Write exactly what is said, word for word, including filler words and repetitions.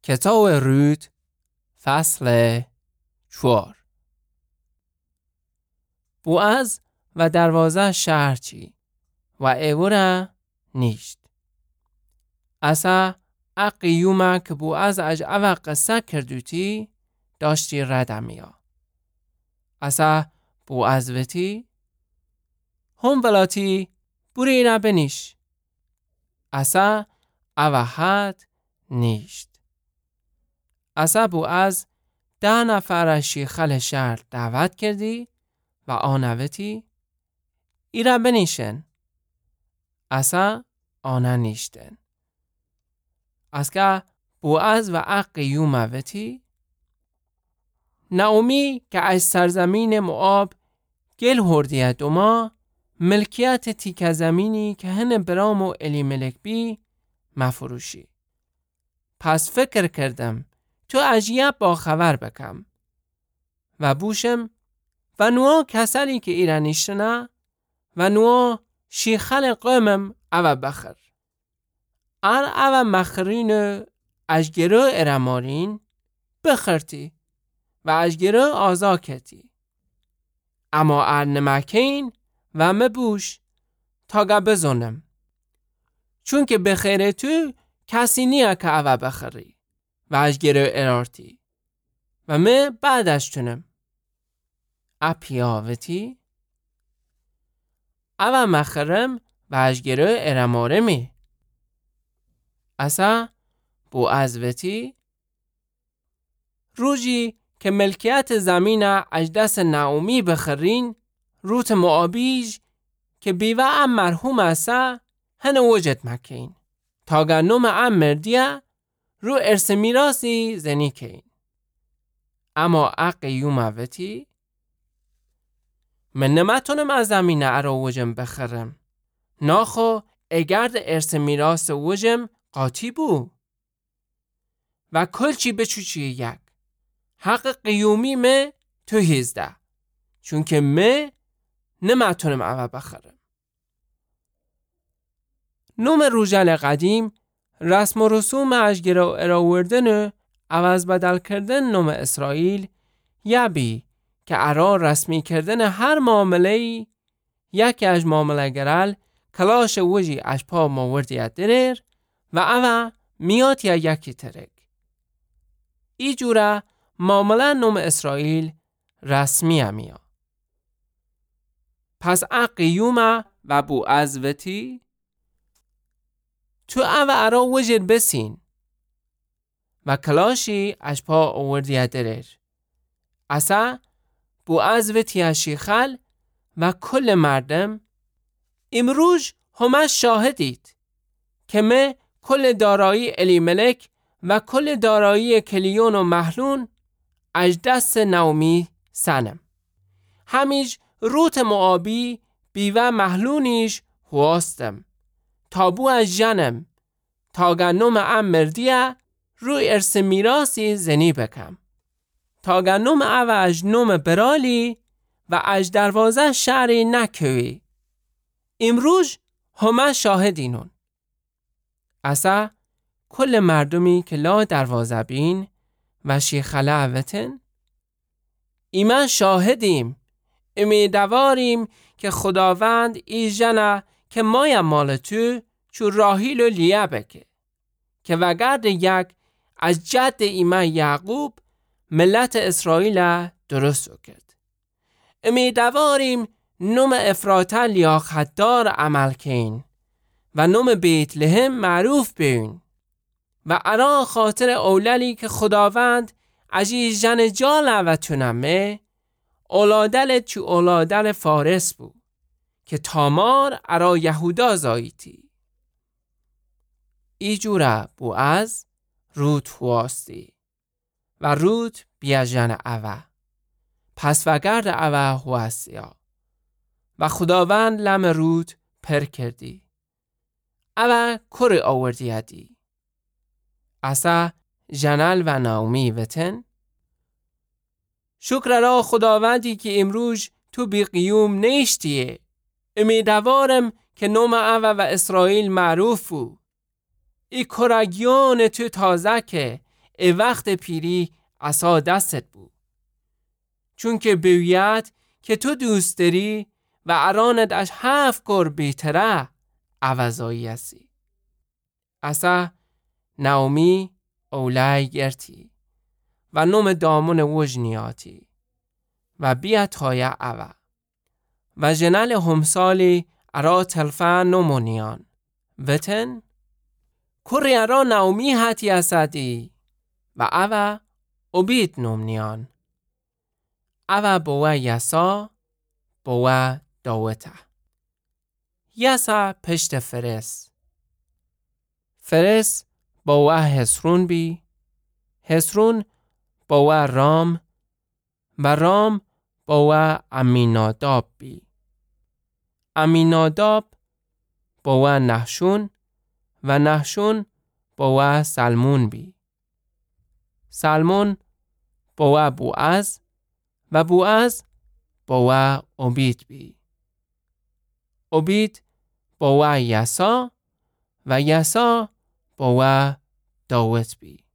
کتاب رود فصل چهار. بوعز و دروازه شهر چی و ایوره نیشت. اسا اقیومه که بوعز اج اوه قصه کردوتی داشتی ردمیا. اسا بوعز وتی هم ولاتی بوری اینا بنیش. اسا اوه حد نیشت. اسا بوعز ده نفر شیخل شهر دعوت کردی و آنوتی ایرا بنیشن. اسا آنه نیشتن. اسکا بوعز و اقیومه وتی نعومی که از سرزمین موآب گل هردیه دوما ملکیت تیک زمینی که هن برام و الیملک بی مفروشی. پس فکر کردم تو اجیب با خبر بکم و بوشم و نوا کسانی که ایرانیشتنه و نوا شیخل قومم او بخر. ار او مخرین اجگرو ارمارین بخرتی و اجگرو آزا کتی. اما ار نمکین و مبوش تاگه بزنم. چون که بخیره تو کسی نیه که او بخری و اجگرو ارارتی و من بعدش تونم. اپیاوتی او مخرم و اجگرو ارماره می. اسا بوعز وتی روزی که ملکیت زمین اجدس نعومی بخرین روت معابیج که بیوه ام مرحوم اسا هنه وجد مکین تاگه نوم ام مردیه رو ارث میراسی زنی کین. اما اقیومه وتی من نمتونم از زمین ارا وجم بخرم. ناخو اگرد ارث میراس وجم قاطی بو و کلچی بچوچی یک حق قیومی می تو هیزده چون که می نمتونم او بخرم. نوم روژل قدیم رسم و رسوم اجگرا اراوردن عوض بدل کردن نوم اسرائیل یبی که ارا رسمی کردن هر معامله‌ای یکی از معامله گرال کلاش وجی از پا موردیت درر و اوه میاد یا یکی ترک. ای جوره معامله نوم اسرائیل رسمی همیا. پس اقیومه و بوعز وتی تو اوه ارا وجد بسین و کلاشی از پا موردیت درر. اسا بوعز وتی اشیخل و کل مردم امروز همش شاهدید که من کل دارایی الیملک و کل دارایی کلیون و محلون از دست نعومی سنم. همیش روت معابی بیوه محلونیش هواستم تابو از جنم تاگه نوم ام مردیه روی ارث میراسی زنی بکم. تاگه نوم او از نوم برالی و از دروازه شهری نکوی. امروز همه شاهدینون. اسا کل مردمی که لا دروازه بین و شیخله اوتن ایمن شاهدیم امیدواریم که خداوند ای جنه که مایم مال تو چو راهیل و لیه بکه که وگرد یک از جد ایمن یعقوب ملت اسرائیل درست کرد. امیدواریم نوم افراطه لیاقتدار عمل کن و نوم بیت لحم معروف بین و ارا خاطر اوللی که خداوند عجیز جن جال و تونمه اولادل چو اولادل فارس بو که تامار ارا یهودا زاییتی. ای جوره بوعز روت هواستی و روت بیا جن اوه پس وگرد اوه هواسیا و خداوند لم روت پر کردی اوه کر آوردی دی. اسا جنل و نعومی وتن شکر را خداوندی که امروز تو بی قیوم نیشتیه. امیدوارم که نوم اوه و اسرائیل معروف بو. ای کرگیان تو تازه که ای وقت پیری عصا دستت بود. چون که بوید که تو دوست داری و ارانت اش هفت کر بیتره عوضایی هستی. اصا ناومی اولای گرتی و نوم دامون وجنیاتی و بیت های اوه و جنال همسالی ارا تلفه نومونیان وطن کری ارا ناومی هاتی اسدی و اوه اوبید نومنیان اوه بوه یسا بوه داوته. یسا پشت فرس فرس بوه حسرون بی حسرون بوه رام و رام بوه امیناداب بی امیناداب بوه نحشون و نحشون بوه سلمون بی سلمون بوه بوعز و بوعز بوه اوبید بی اوبید بوه یسا و یسا بوه داوت بی